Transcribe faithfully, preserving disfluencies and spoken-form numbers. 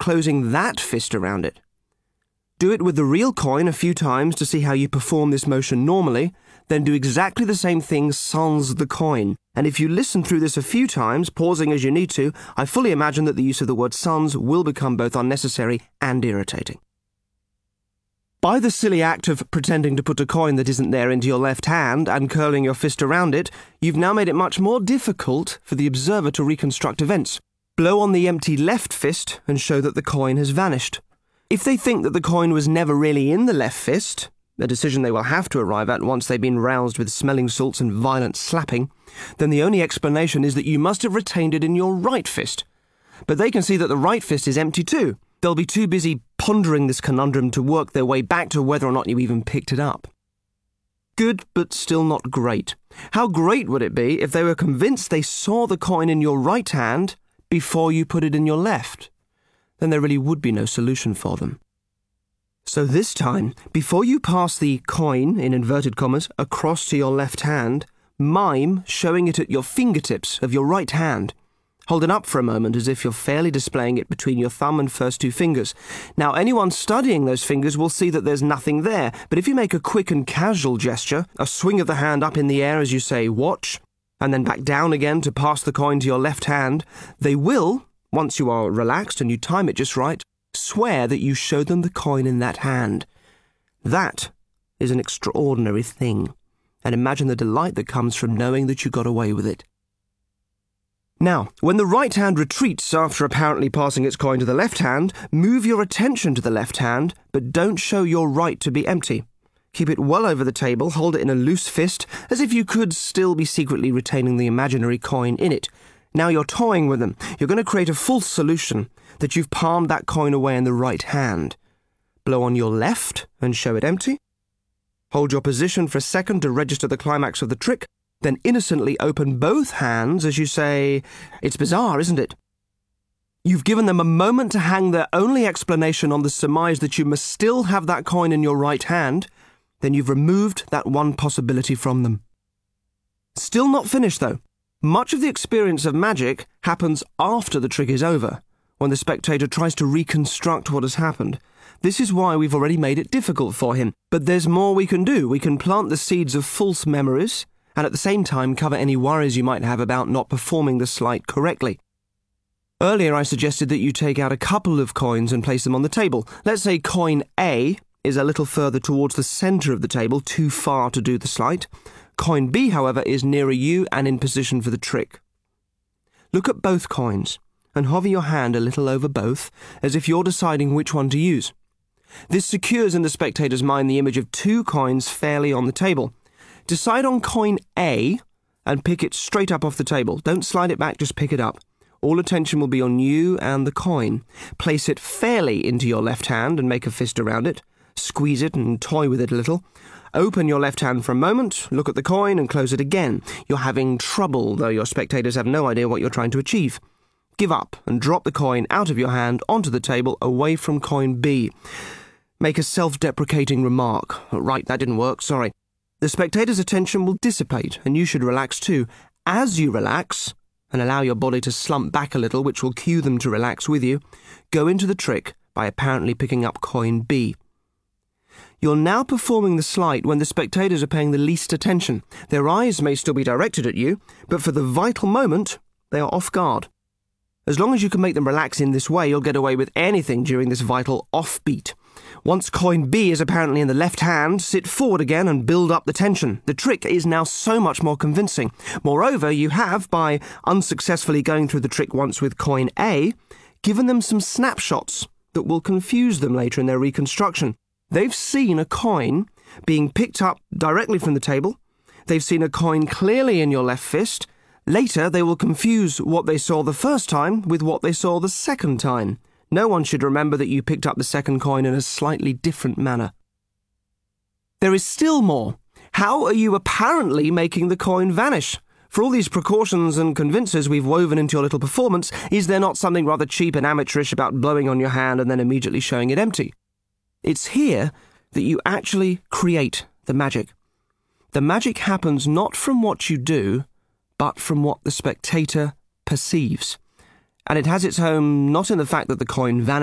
closing that fist around it. Do it with the real coin a few times to see how you perform this motion normally, then do exactly the same thing sans the coin. And if you listen through this a few times, pausing as you need to, I fully imagine that the use of the word sans will become both unnecessary and irritating. By the silly act of pretending to put a coin that isn't there into your left hand and curling your fist around it, you've now made it much more difficult for the observer to reconstruct events. Blow on the empty left fist and show that the coin has vanished. If they think that the coin was never really in the left fist, a decision they will have to arrive at once they've been roused with smelling salts and violent slapping, then the only explanation is that you must have retained it in your right fist. But they can see that the right fist is empty too. They'll be too busy pondering this conundrum to work their way back to whether or not you even picked it up. Good, but still not great. How great would it be if they were convinced they saw the coin in your right hand before you put it in your left? Then there really would be no solution for them. So this time, before you pass the coin, in inverted commas, across to your left hand, mime showing it at your fingertips of your right hand. Hold it up for a moment as if you're fairly displaying it between your thumb and first two fingers. Now, anyone studying those fingers will see that there's nothing there, but if you make a quick and casual gesture, a swing of the hand up in the air as you say, watch, and then back down again to pass the coin to your left hand, they will, once you are relaxed and you time it just right, swear that you showed them the coin in that hand. That is an extraordinary thing, and imagine the delight that comes from knowing that you got away with it. Now, when the right hand retreats after apparently passing its coin to the left hand, move your attention to the left hand, but don't show your right to be empty. Keep it well over the table, hold it in a loose fist, as if you could still be secretly retaining the imaginary coin in it. Now you're toying with them. You're going to create a false solution that you've palmed that coin away in the right hand. Blow on your left and show it empty. Hold your position for a second to register the climax of the trick, then innocently open both hands as you say, "It's bizarre, isn't it?" You've given them a moment to hang their only explanation on the surmise that you must still have that coin in your right hand, then you've removed that one possibility from them. Still not finished, though. Much of the experience of magic happens after the trick is over, when the spectator tries to reconstruct what has happened. This is why we've already made it difficult for him. But there's more we can do. We can plant the seeds of false memories, and at the same time cover any worries you might have about not performing the sleight correctly. Earlier I suggested that you take out a couple of coins and place them on the table. Let's say coin A is a little further towards the centre of the table, too far to do the sleight. Coin B, however, is nearer you and in position for the trick. Look at both coins and hover your hand a little over both, as if you're deciding which one to use. This secures in the spectator's mind the image of two coins fairly on the table. Decide on coin A and pick it straight up off the table. Don't slide it back, just pick it up. All attention will be on you and the coin. Place it fairly into your left hand and make a fist around it. Squeeze it and toy with it a little. Open your left hand for a moment, look at the coin and close it again. You're having trouble, though your spectators have no idea what you're trying to achieve. Give up and drop the coin out of your hand onto the table away from coin B. Make a self-deprecating remark. Right, that didn't work, sorry. The spectator's attention will dissipate, and you should relax too. As you relax, and allow your body to slump back a little, which will cue them to relax with you, go into the trick by apparently picking up coin B. You're now performing the sleight when the spectators are paying the least attention. Their eyes may still be directed at you, but for the vital moment, they are off guard. As long as you can make them relax in this way, you'll get away with anything during this vital offbeat. Once coin B is apparently in the left hand, sit forward again and build up the tension. The trick is now so much more convincing. Moreover, you have, by unsuccessfully going through the trick once with coin A, given them some snapshots that will confuse them later in their reconstruction. They've seen a coin being picked up directly from the table. They've seen a coin clearly in your left fist. Later, they will confuse what they saw the first time with what they saw the second time. No one should remember that you picked up the second coin in a slightly different manner. There is still more. How are you apparently making the coin vanish? For all these precautions and convinces we've woven into your little performance, is there not something rather cheap and amateurish about blowing on your hand and then immediately showing it empty? It's here that you actually create the magic. The magic happens not from what you do, but from what the spectator perceives. And it has its home not in the fact that the coin vanishes,